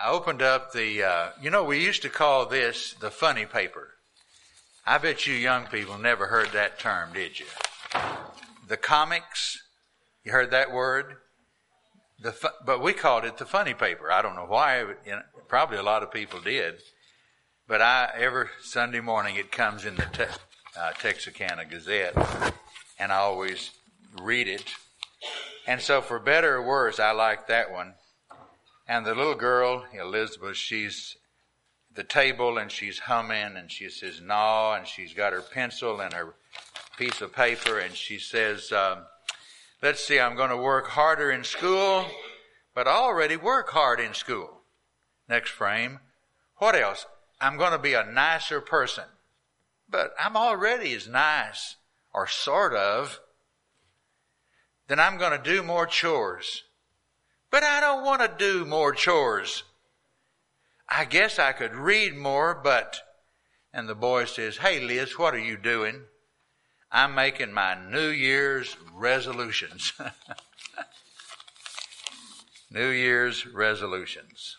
I opened up the, we used to call this the funny paper. I bet you young people never heard that term, did you? The comics, you heard that word? But we called it the funny paper. I don't know why, probably a lot of people did. But every Sunday morning it comes in the Texarkana Gazette, and I always read it. And so for better or worse, I like that one. And the little girl, Elizabeth, she's at the table and she's humming and she says, "No," and she's got her pencil and her piece of paper and she says, let's see, I'm going to work harder in school, but I already work hard in school. Next frame. What else? I'm going to be a nicer person, but I'm already as nice, or sort of. Then I'm going to do more chores, but I don't want to do more chores. I guess I could read more, but... And the boy says, "Hey, Liz, what are you doing?" "I'm making my New Year's resolutions." New Year's resolutions.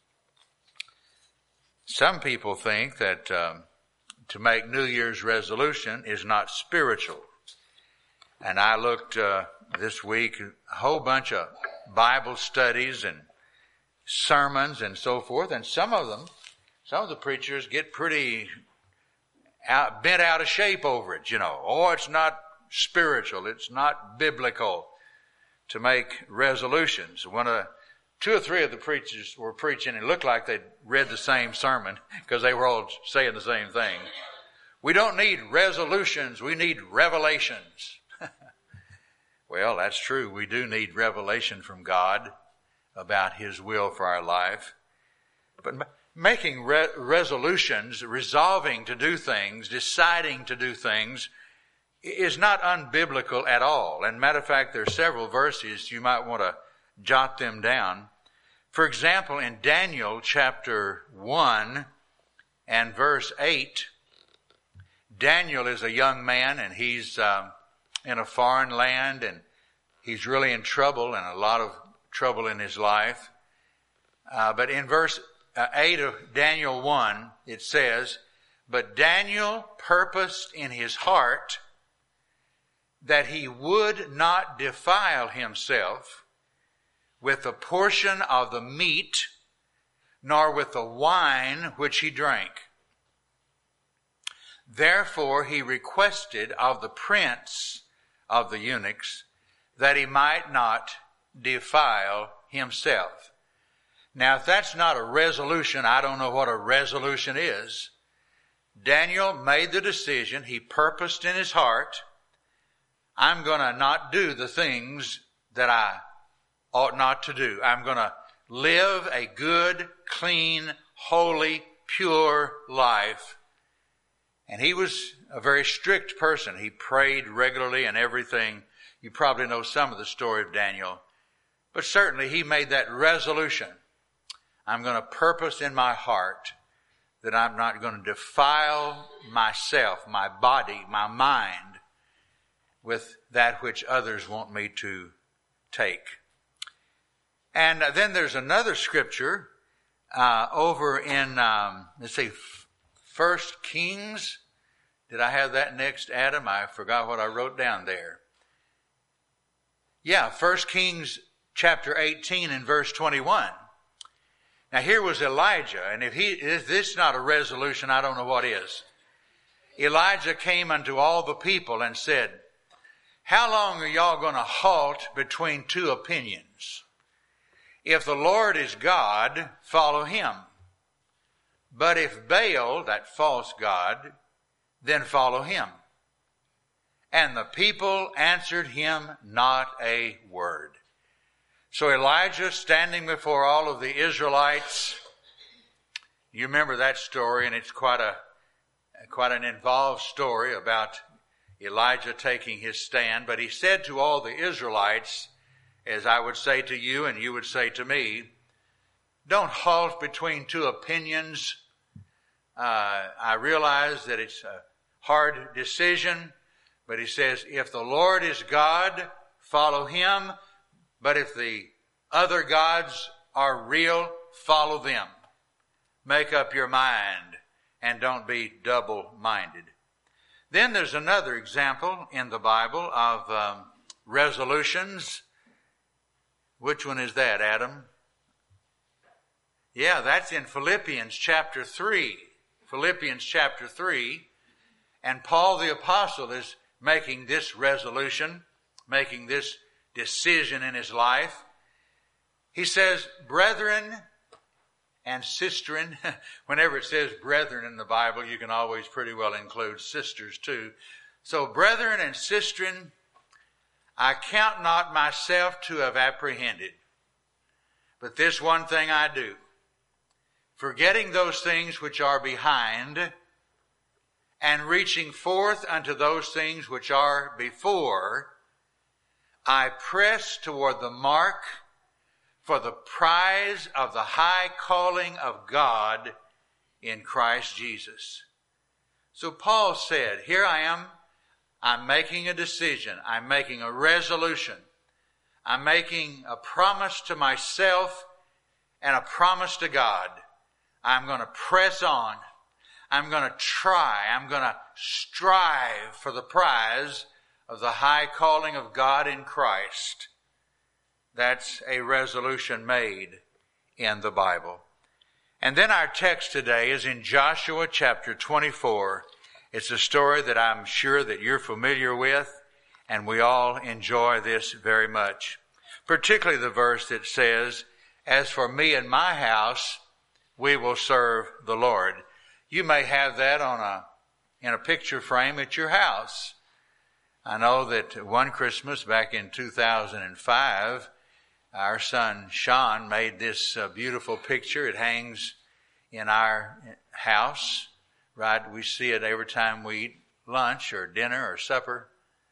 Some people think that to make New Year's resolution is not spiritual. And I looked this week, a whole bunch of Bible studies and sermons and so forth, and some of the preachers get pretty bent out of shape over it, Oh, it's not spiritual, it's not biblical to make resolutions. Two or three of the preachers were preaching, and it looked like they'd read the same sermon because they were all saying the same thing. We don't need resolutions, we need revelations. Well, that's true. We do need revelation from God about His will for our life. But making resolutions, resolving to do things, deciding to do things, is not unbiblical at all. And matter of fact, there are several verses you might want to jot them down. For example, in Daniel chapter 1 and verse 8, Daniel is a young man and he's in a foreign land and he's really in trouble and a lot of trouble in his life. But in verse 8 of Daniel 1, it says, "But Daniel purposed in his heart that he would not defile himself with a portion of the meat, nor with the wine which he drank. Therefore he requested of the prince of the eunuchs that he might not defile himself." Now, if that's not a resolution, I don't know what a resolution is. Daniel made the decision. He purposed in his heart, I'm going to not do the things that I ought not to do. I'm going to live a good, clean, holy, pure life. And he was a very strict person. He prayed regularly and everything. You probably know some of the story of Daniel. But certainly he made that resolution. I'm going to purpose in my heart that I'm not going to defile myself, my body, my mind, with that which others want me to take. And then there's another scripture over in, 1 Kings. Did I have that next, Adam? I forgot what I wrote down there. Yeah, 1 Kings chapter 18 and verse 21. Now here was Elijah, and if this is not a resolution, I don't know what is. Elijah came unto all the people and said, "How long are y'all going to halt between two opinions? If the Lord is God, follow Him. But if Baal, that false god, then follow him." And the people answered him not a word. So Elijah, standing before all of the Israelites, you remember that story, and it's quite an involved story about Elijah taking his stand. But he said to all the Israelites, as I would say to you and you would say to me, don't halt between two opinions. I realize that it's a hard decision, but he says, if the Lord is God, follow Him. But if the other gods are real, follow them. Make up your mind and don't be double-minded. Then there's another example in the Bible of resolutions. Which one is that, Adam? Yeah, that's in Philippians chapter 3. Philippians chapter 3. And Paul the Apostle is making this resolution, making this decision in his life. He says, brethren and sisterin. Whenever it says brethren in the Bible, you can always pretty well include sisters too. So, brethren and sisterin, I count not myself to have apprehended, but this one thing I do, forgetting those things which are behind, and reaching forth unto those things which are before, I press toward the mark for the prize of the high calling of God in Christ Jesus. So Paul said, here I am, I'm making a decision, I'm making a resolution, I'm making a promise to myself and a promise to God. I'm going to press on. I'm going to try. I'm going to strive for the prize of the high calling of God in Christ. That's a resolution made in the Bible. And then our text today is in Joshua chapter 24. It's a story that I'm sure that you're familiar with, and we all enjoy this very much. Particularly the verse that says, as for me and my house, we will serve the Lord. You may have that in a picture frame at your house. I know that one Christmas back in 2005, our son Sean made this beautiful picture. It hangs in our house, right? We see it every time we eat lunch or dinner or supper.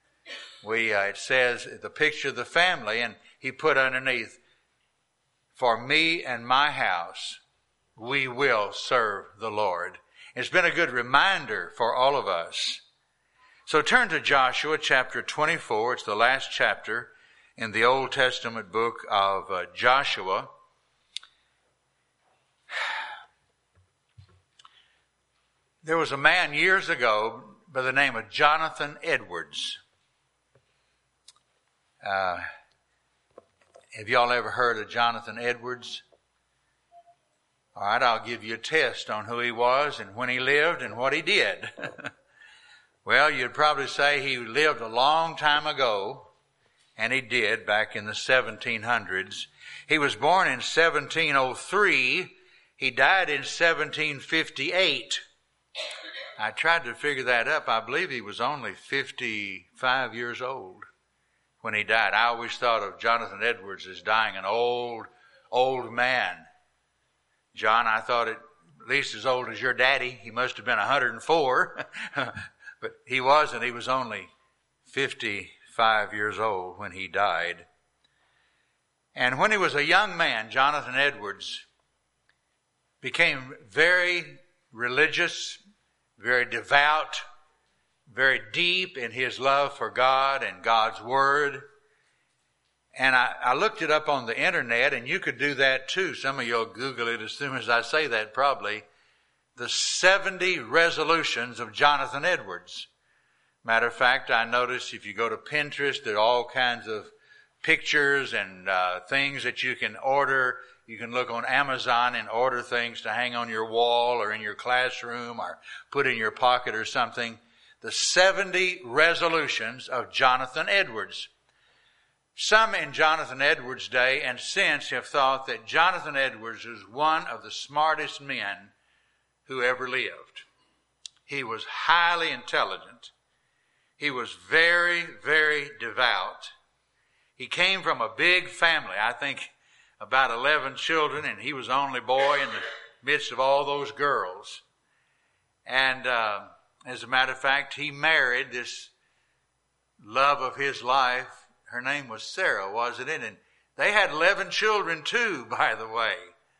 It says the picture of the family, and he put underneath, for me and my house, we will serve the Lord. It's been a good reminder for all of us. So turn to Joshua chapter 24. It's the last chapter in the Old Testament book of Joshua. There was a man years ago by the name of Jonathan Edwards. Have y'all ever heard of Jonathan Edwards? All right, I'll give you a test on who he was and when he lived and what he did. Well, you'd probably say he lived a long time ago, and he did back in the 1700s. He was born in 1703. He died in 1758. I tried to figure that up. I believe he was only 55 years old when he died. I always thought of Jonathan Edwards as dying an old man. John, I thought at least as old as your daddy. He must have been 104. But he wasn't. He was only 55 years old when he died. And when he was a young man, Jonathan Edwards became very religious, very devout, very deep in his love for God and God's Word. And I looked it up on the internet, and you could do that too. Some of you will Google it as soon as I say that probably. The 70 resolutions of Jonathan Edwards. Matter of fact, I noticed if you go to Pinterest, there are all kinds of pictures and things that you can order. You can look on Amazon and order things to hang on your wall or in your classroom or put in your pocket or something. The 70 resolutions of Jonathan Edwards. Some in Jonathan Edwards' day and since have thought that Jonathan Edwards is one of the smartest men who ever lived. He was highly intelligent. He was very, very devout. He came from a big family, I think about 11 children, and he was the only boy in the midst of all those girls. And as a matter of fact, he married this love of his life. Her name was Sarah, wasn't it? And they had 11 children too, by the way.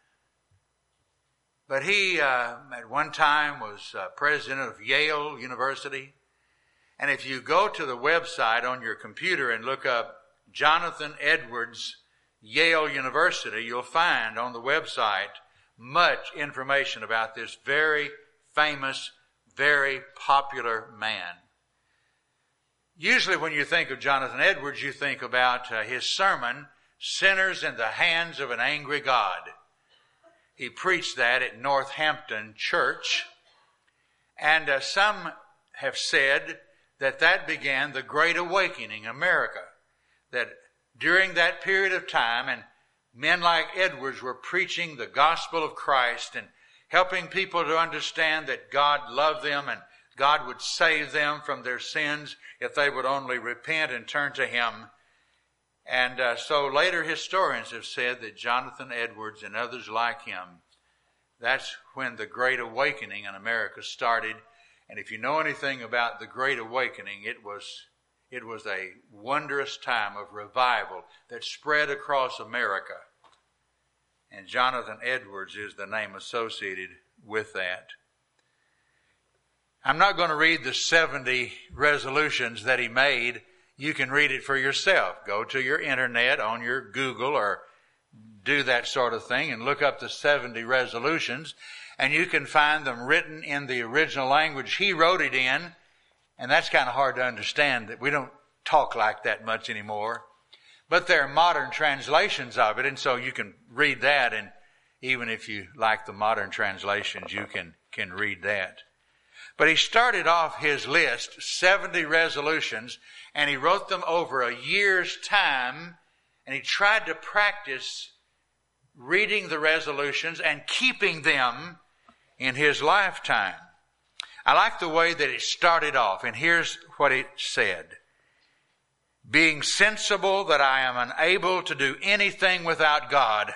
But he, at one time, was president of Yale University. And if you go to the website on your computer and look up Jonathan Edwards Yale University, you'll find on the website much information about this very famous, very popular man. Usually when you think of Jonathan Edwards, you think about his sermon, Sinners in the Hands of an Angry God. He preached that at Northampton Church. And some have said that began the Great Awakening in America. That during that period of time, and men like Edwards were preaching the gospel of Christ and helping people to understand that God loved them and God would save them from their sins if they would only repent and turn to Him. And so later historians have said that Jonathan Edwards and others like him, that's when the Great Awakening in America started. And if you know anything about the Great Awakening, it was a wondrous time of revival that spread across America. And Jonathan Edwards is the name associated with that. I'm not going to read the 70 resolutions that he made. You can read it for yourself. Go to your internet on your Google or do that sort of thing and look up the 70 resolutions, and you can find them written in the original language he wrote it in. And that's kind of hard to understand, that we don't talk like that much anymore. But there are modern translations of it, and so you can read that, and even if you like the modern translations, you can read that. But he started off his list, 70 resolutions, and he wrote them over a year's time, and he tried to practice reading the resolutions and keeping them in his lifetime. I like the way that it started off, and here's what it said. Being sensible that I am unable to do anything without God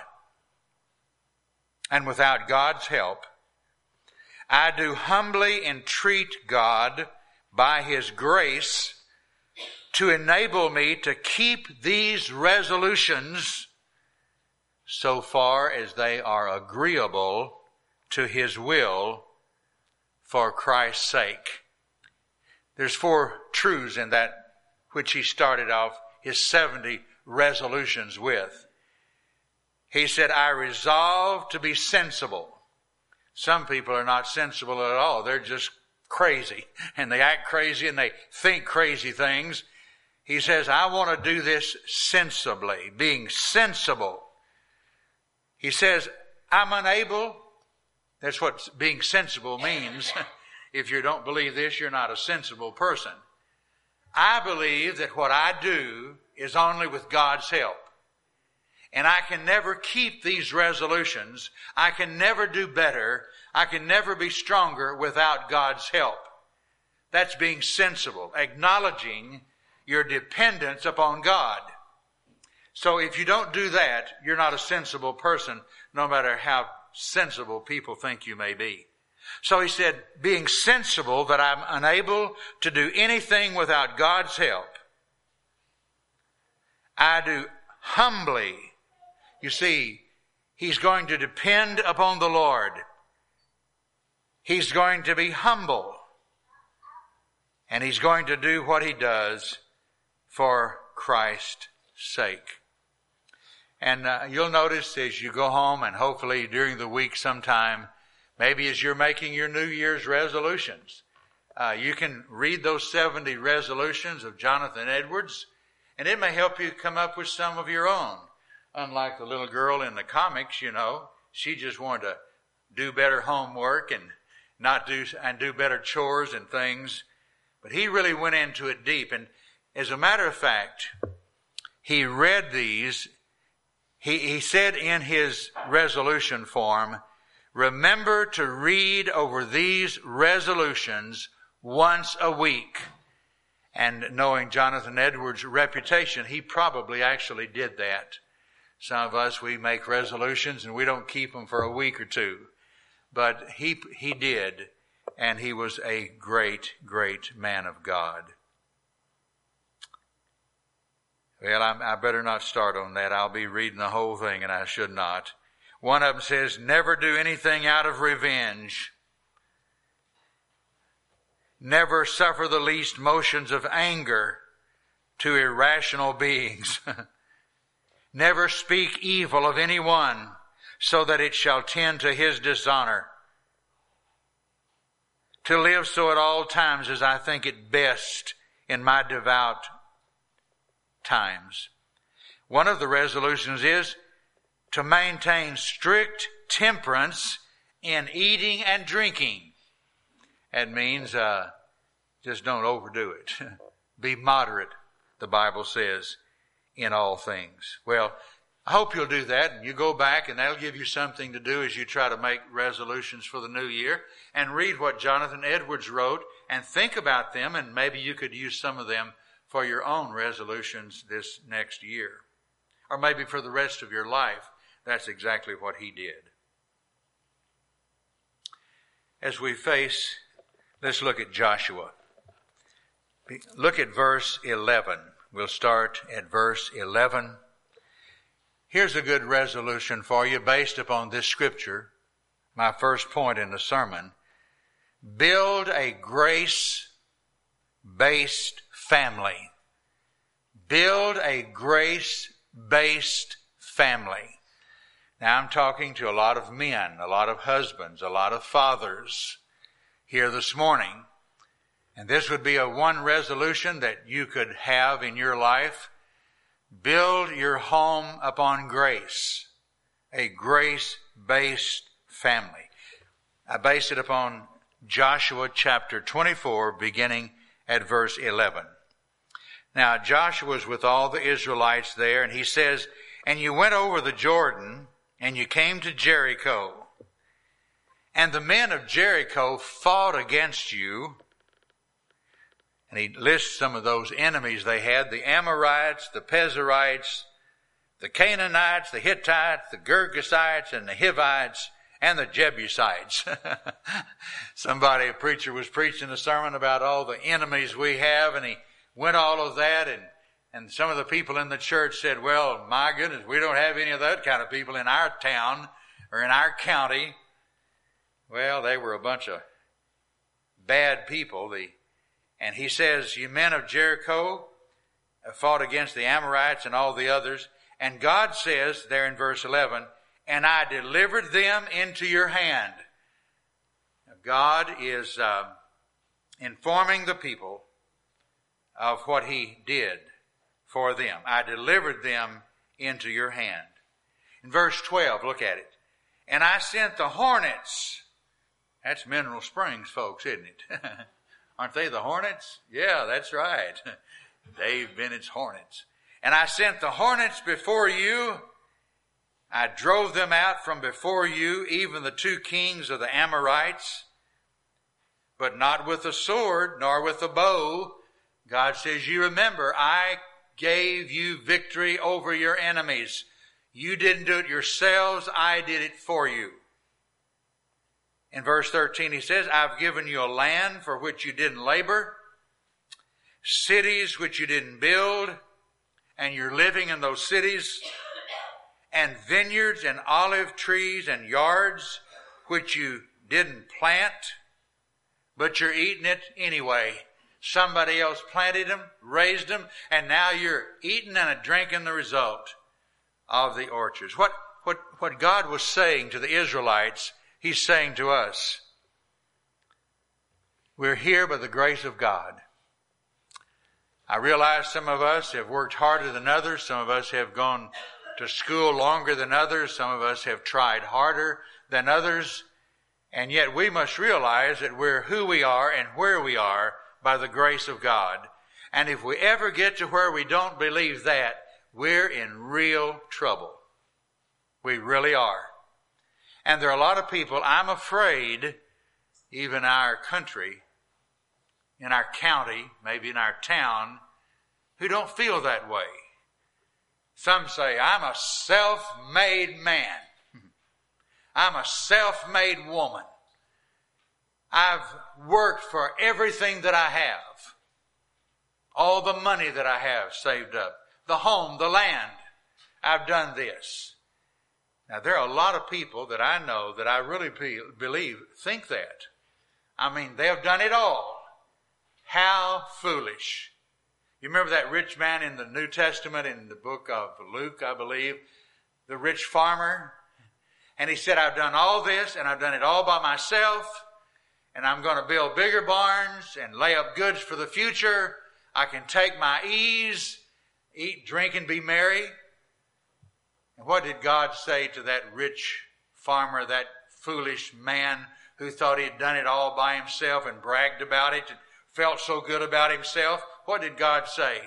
and without God's help, I do humbly entreat God by His grace to enable me to keep these resolutions so far as they are agreeable to His will for Christ's sake. There's 4 truths in that which he started off his 70 resolutions with. He said, I resolve to be sensible. Some people are not sensible at all. They're just crazy, and they act crazy, and they think crazy things. He says, I want to do this sensibly, being sensible. He says, I'm unable. That's what being sensible means. If you don't believe this, you're not a sensible person. I believe that what I do is only with God's help. And I can never keep these resolutions. I can never do better. I can never be stronger without God's help. That's being sensible, acknowledging your dependence upon God. So if you don't do that, you're not a sensible person, no matter how sensible people think you may be. So he said, being sensible that I'm unable to do anything without God's help, I do humbly. You see, he's going to depend upon the Lord. He's going to be humble. And he's going to do what he does for Christ's sake. And you'll notice as you go home, and hopefully during the week sometime, maybe as you're making your New Year's resolutions, you can read those 70 resolutions of Jonathan Edwards, and it may help you come up with some of your own. Unlike the little girl in the comics, she just wanted to do better homework and do better chores and things. But he really went into it deep. And as a matter of fact, he read these. He said in his resolution form, remember to read over these resolutions once a week. And knowing Jonathan Edwards' reputation, he probably actually did that. Some of us, we make resolutions and we don't keep them for a week or two. But he did, and he was a great, great man of God. Well, I better not start on that. I'll be reading the whole thing, and I should not. One of them says, never do anything out of revenge. Never suffer the least motions of anger to irrational beings. Never speak evil of anyone, so that it shall tend to his dishonor. To live so at all times as I think it best in my devout times. One of the resolutions is to maintain strict temperance in eating and drinking. That means just don't overdo it. Be moderate, the Bible says, in all things. Well, I hope you'll do that, and you go back, and that'll give you something to do as you try to make resolutions for the new year, and read what Jonathan Edwards wrote, and think about them, and maybe you could use some of them for your own resolutions this next year. Or maybe for the rest of your life. That's exactly what he did. As we face, let's look at Joshua. Look at verse 11. We'll start at verse 11. Here's a good resolution for you based upon this scripture. My first point in the sermon. Build a grace-based family. Build a grace-based family. Now I'm talking to a lot of men, a lot of husbands, a lot of fathers here this morning. And this would be one resolution that you could have in your life. Build your home upon grace. A grace-based family. I base it upon Joshua chapter 24, beginning at verse 11. Now Joshua was with all the Israelites there, and he says, "And you went over the Jordan, and you came to Jericho. And the men of Jericho fought against you." And he lists some of those enemies they had: the Amorites, the Perizzites, the Canaanites, the Hittites, the Girgashites, and the Hivites, and the Jebusites. A preacher was preaching a sermon about all the enemies we have, and he went all of that, and some of the people in the church said, "Well, my goodness, we don't have any of that kind of people in our town or in our county." Well, they were a bunch of bad people. And he says, "You men of Jericho fought against the Amorites and all the others." And God says there in verse 11, "And I delivered them into your hand." Now, God is informing the people of what he did for them. I delivered them into your hand. In verse 12, look at it. "And I sent the hornets." That's Mineral Springs, folks, isn't it? Aren't they the Hornets? Yeah, that's right. Dave Bennett's Hornets. "And I sent the hornets before you. I drove them out from before you, even the 2 kings of the Amorites, but not with a sword, nor with a bow." God says, you remember, I gave you victory over your enemies. You didn't do it yourselves. I did it for you. In verse 13, he says, "I've given you a land for which you didn't labor, cities which you didn't build, and you're living in those cities, and vineyards and olive trees and yards which you didn't plant, but you're eating it anyway. Somebody else planted them, raised them, and now you're eating and drinking the result of the orchards." What God was saying to the Israelites, he's saying to us. We're here by the grace of God. I realize some of us have worked harder than others. Some of us have gone to school longer than others. Some of us have tried harder than others. And yet we must realize that we're who we are and where we are by the grace of God. And if we ever get to where we don't believe that, we're in real trouble. We really are. And there are a lot of people, I'm afraid, even in our country, in our county, maybe in our town, who don't feel that way. Some say, "I'm a self-made man. I'm a self-made woman. I've worked for everything that I have. All the money that I have saved up. The home, the land. I've done this." Now, there are a lot of people that I know that I really believe think that. I mean, they have done it all. How foolish. You remember that rich man in the New Testament in the book of Luke, I believe, the rich farmer? And he said, I've done all this and I've done it all by myself, and I'm going to build bigger barns and lay up goods for the future. I can take my ease, eat, drink, and be merry. And what did God say to that rich farmer, that foolish man who thought he had done it all by himself and bragged about it and felt so good about himself? What did God say?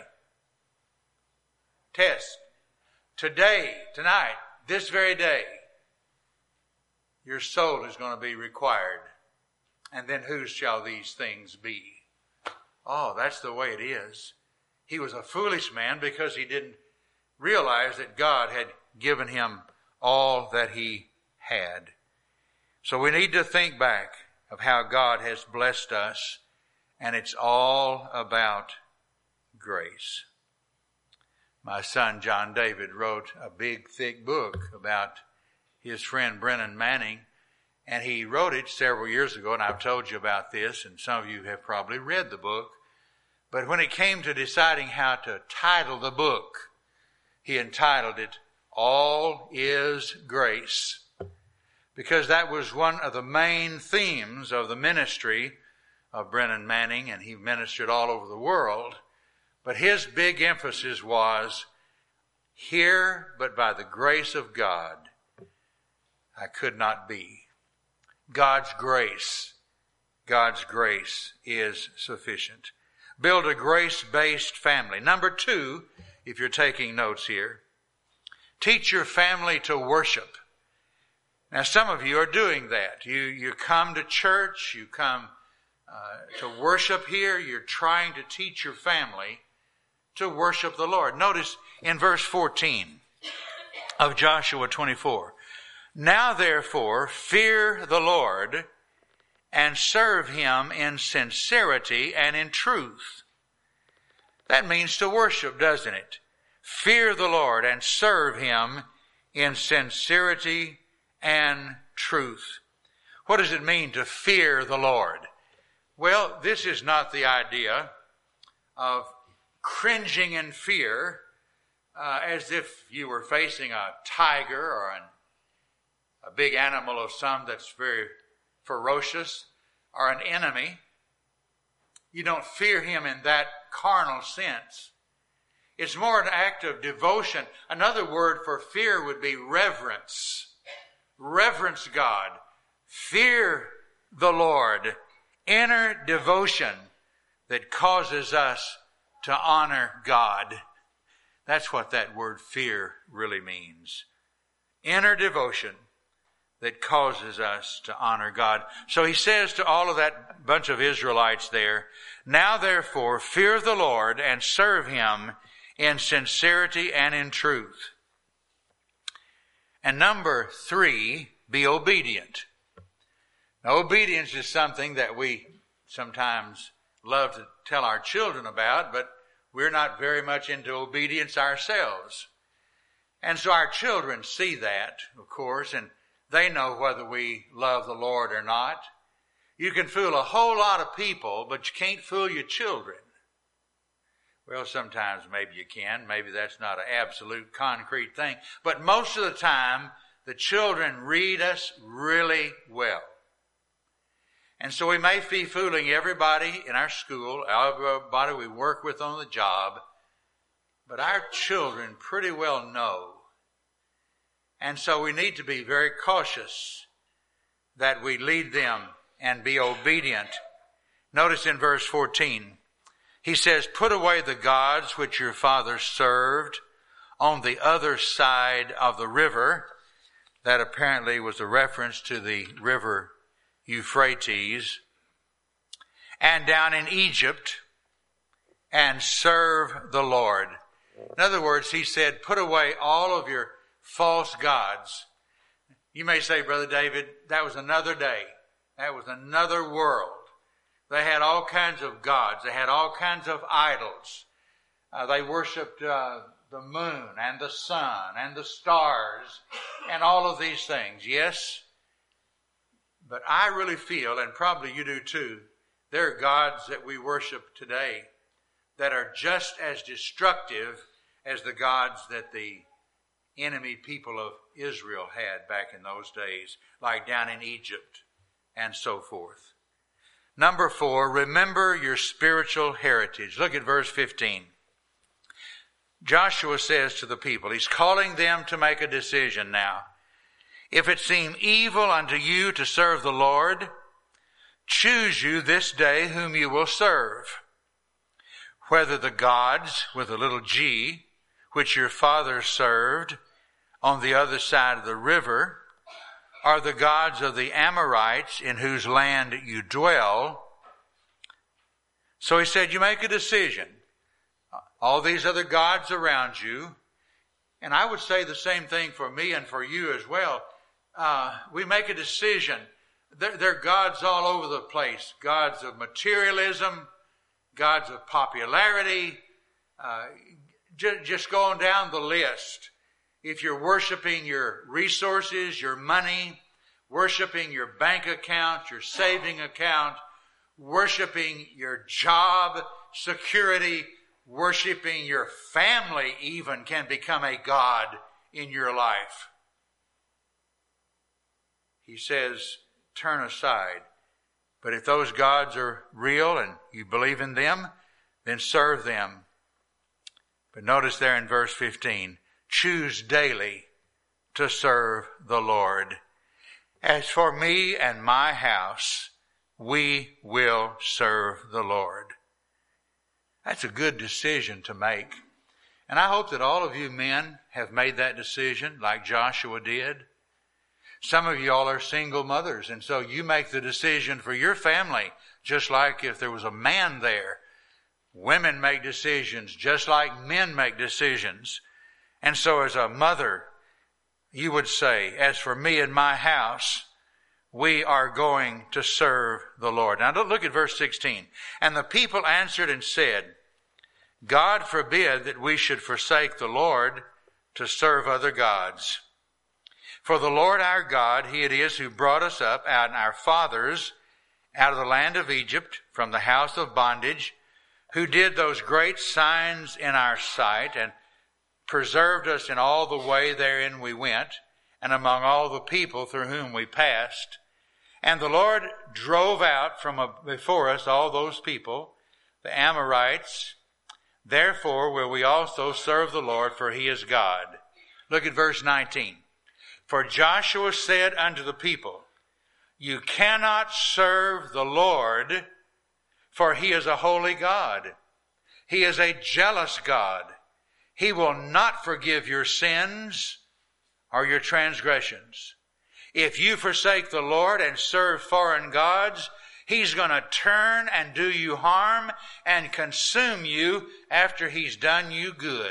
Test. Today, tonight, this very day, your soul is going to be required. And then whose shall these things be? Oh, that's the way it is. He was a foolish man because he didn't realize that God had given him all that he had. So we need to think back of how God has blessed us, and it's all about grace. My son John David wrote a big, thick book about his friend Brennan Manning, and he wrote it several years ago, and I've told you about this, and some of you have probably read the book. But when it came to deciding how to title the book, he entitled it, All is Grace, because that was one of the main themes of the ministry of Brennan Manning, and he ministered all over the world. But his big emphasis was, here, but by the grace of God, I could not be. God's grace is sufficient. Build a grace-based family. Number 2, if you're taking notes here, teach your family to worship. Now, some of you are doing that. You come to church, you come to worship here. You're trying to teach your family to worship the Lord. Notice in verse 14 of Joshua 24, Now therefore fear the Lord and serve him in sincerity and in truth. That means to worship, doesn't it? Fear the Lord and serve him in sincerity and truth. What does it mean to fear the Lord? Well, this is not the idea of cringing in fear as if you were facing a tiger or a big animal of some that's very ferocious or an enemy. You don't fear him in that carnal sense. It's more an act of devotion. Another word for fear would be reverence. Reverence God. Fear the Lord. Inner devotion that causes us to honor God. That's what that word fear really means. Inner devotion that causes us to honor God. So he says to all of that bunch of Israelites there, Now therefore fear the Lord and serve him in sincerity and in truth. And number 3, be obedient. Now, obedience is something that we sometimes love to tell our children about, but we're not very much into obedience ourselves. And so our children see that, of course, and they know whether we love the Lord or not. You can fool a whole lot of people, but you can't fool your children. Well, sometimes maybe you can. Maybe that's not an absolute concrete thing. But most of the time, the children read us really well. And so we may be fooling everybody in our school, everybody we work with on the job, but our children pretty well know. And so we need to be very cautious that we lead them and be obedient. Notice in verse 14, he says, Put away the gods which your fathers served on the other side of the river. That apparently was a reference to the river Euphrates, and down in Egypt, and serve the Lord. In other words, he said, put away all of your false gods. You may say, Brother David, that was another day. That was another world. They had all kinds of gods. They had all kinds of idols. They worshiped the moon and the sun and the stars and all of these things. Yes, but I really feel, and probably you do too, there are gods that we worship today that are just as destructive as the gods that the enemy people of Israel had back in those days, like down in Egypt and so forth. Number 4, remember your spiritual heritage. Look at verse 15. Joshua says to the people, he's calling them to make a decision now. If it seem evil unto you to serve the Lord, choose you this day whom you will serve, whether the gods, with a little g, which your fathers served on the other side of the river, are the gods of the Amorites in whose land you dwell. So he said, you make a decision. All these other gods around you, and I would say the same thing for me and for you as well. We make a decision. There are gods all over the place. Gods of materialism, gods of popularity. Just going down the list. If you're worshiping your resources, your money, worshiping your bank account, your saving account, worshiping your job security, worshiping your family even can become a god in your life. He says, turn aside. But if those gods are real and you believe in them, then serve them. But notice there in verse 15, choose daily to serve the Lord. As for me and my house, we will serve the Lord. That's a good decision to make. And I hope that all of you men have made that decision like Joshua did. Some of you all are single mothers, and so you make the decision for your family, just like if there was a man there. Women make decisions just like men make decisions. And so as a mother, you would say, as for me and my house, we are going to serve the Lord. Now look at verse 16. And the people answered and said, God forbid that we should forsake the Lord to serve other gods. For the Lord our God, He it is who brought us up out our fathers out of the land of Egypt from the house of bondage, who did those great signs in our sight and preserved us in all the way therein we went and among all the people through whom we passed. And the Lord drove out from before us all those people, the Amorites. Therefore will we also serve the Lord, for He is God. Look at verse 19. For Joshua said unto the people, you cannot serve the Lord, for He is a holy God. He is a jealous God. He will not forgive your sins or your transgressions. If you forsake the Lord and serve foreign gods, He's going to turn and do you harm and consume you after He's done you good.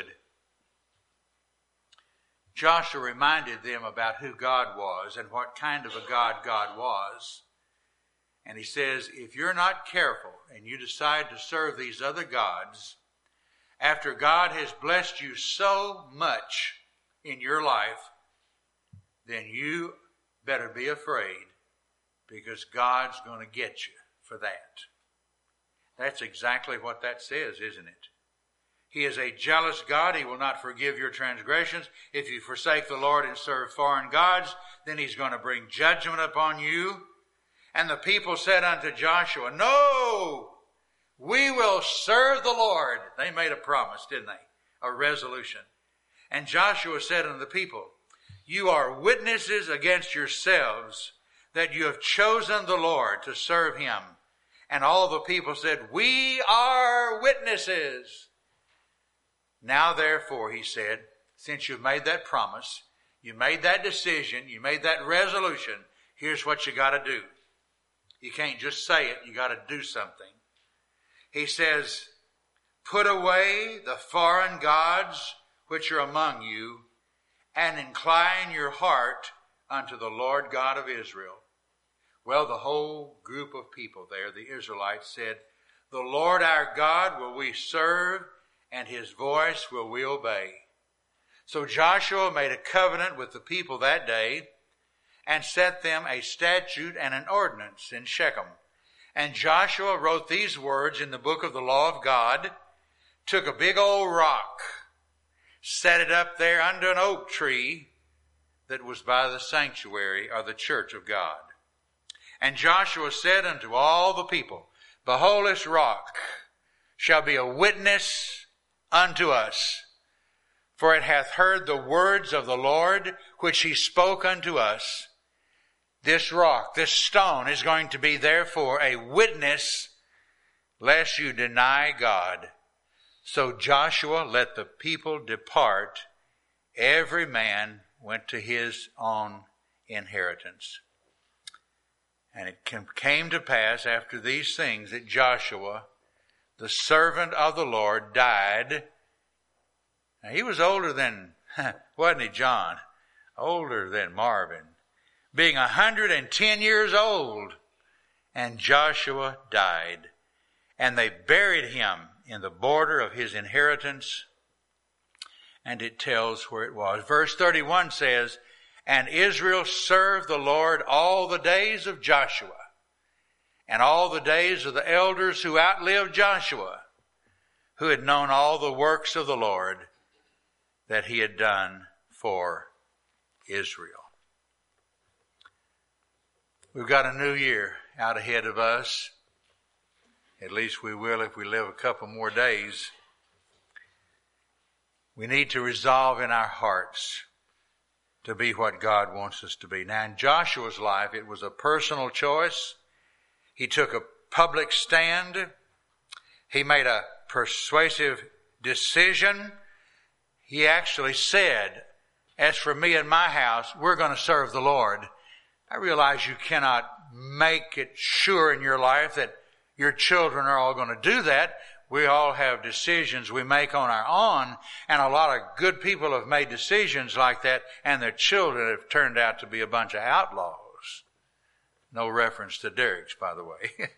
Joshua reminded them about who God was and what kind of a God God was. And he says, if you're not careful and you decide to serve these other gods, after God has blessed you so much in your life, then you better be afraid, because God's going to get you for that. That's exactly what that says, isn't it? He is a jealous God. He will not forgive your transgressions. If you forsake the Lord and serve foreign gods, then He's going to bring judgment upon you. And the people said unto Joshua, no, we will serve the Lord. They made a promise, didn't they? A resolution. And Joshua said unto the people, you are witnesses against yourselves that you have chosen the Lord to serve Him. And all the people said, we are witnesses. Now therefore, he said, since you've made that promise, you made that decision, you made that resolution, here's what you got to do. You can't just say it, you got to do something. He says, put away the foreign gods which are among you, and incline your heart unto the Lord God of Israel. Well, the whole group of people there, the Israelites, said, the Lord our God will we serve, and His voice will we obey. So Joshua made a covenant with the people that day and set them a statute and an ordinance in Shechem. And Joshua wrote these words in the book of the law of God took a big old rock, set it up there under an oak tree that was by the sanctuary or the church of God. And Joshua said unto all the people, Behold, this rock shall be a witness unto us, for it hath heard the words of the Lord which he spoke unto us. This rock, this stone, is going to be therefore a witness, lest you deny God. So Joshua let the people depart. Every man went to his own inheritance. And it came to pass after these things that Joshua, the servant of the Lord, died. Now, he was older than, wasn't he, John? Older than Marvin. Being 110 years old. And Joshua died. And they buried him in the border of his inheritance. And it tells where it was. Verse 31 says, And Israel served the Lord all the days of Joshua, and all the days of the elders who outlived Joshua, who had known all the works of the Lord that he had done for Israel. We've got a new year out ahead of us. At least we will if we live a couple more days. We need to resolve in our hearts to be what God wants us to be. Now, in Joshua's life, it was a personal choice. He took a public stand. He made a persuasive decision. He actually said, As for me and my house, we're going to serve the Lord. I realize you cannot make it sure in your life that your children are all going to do that. We all have decisions we make on our own, and a lot of good people have made decisions like that, and their children have turned out to be a bunch of outlaws. No reference to Derrick's, by the way.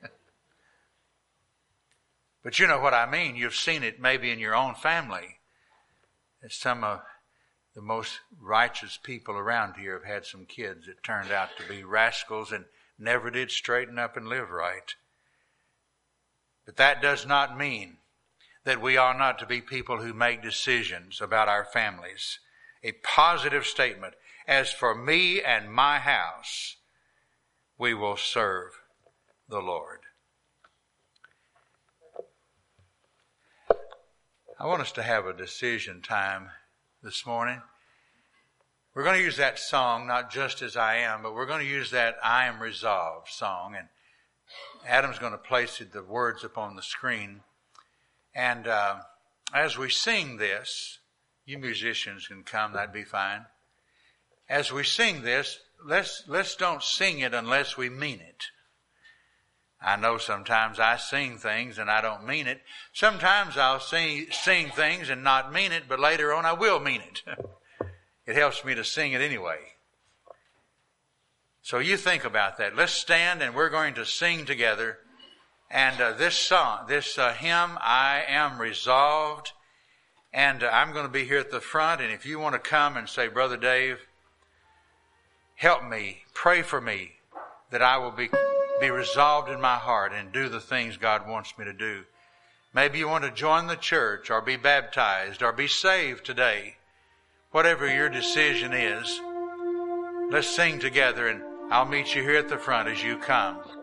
But you know what I mean. You've seen it maybe in your own family. That some of the most righteous people around here have had some kids that turned out to be rascals and never did straighten up and live right. But that does not mean that we are not to be people who make decisions about our families. A positive statement. As for me and my house, we will serve the Lord. I want us to have a decision time this morning. We're going to use that song, not Just As I Am, but we're going to use that I Am Resolved song. And Adam's going to place the words upon the screen. And as we sing this, you musicians can come, that'd be fine. As we sing this, let's don't sing it unless we mean it. I know sometimes I sing things and I don't mean it. Sometimes I'll sing things and not mean it, but later on I will mean it. It helps me to sing it anyway. So you think about that. Let's stand and we're going to sing together. And this song, this hymn, I Am Resolved. And I'm going to be here at the front. And if you want to come and say, Brother Dave, help me, pray for me, that I will be resolved in my heart and do the things God wants me to do. Maybe you want to join the church or be baptized or be saved today. Whatever your decision is, let's sing together, and I'll meet you here at the front as you come.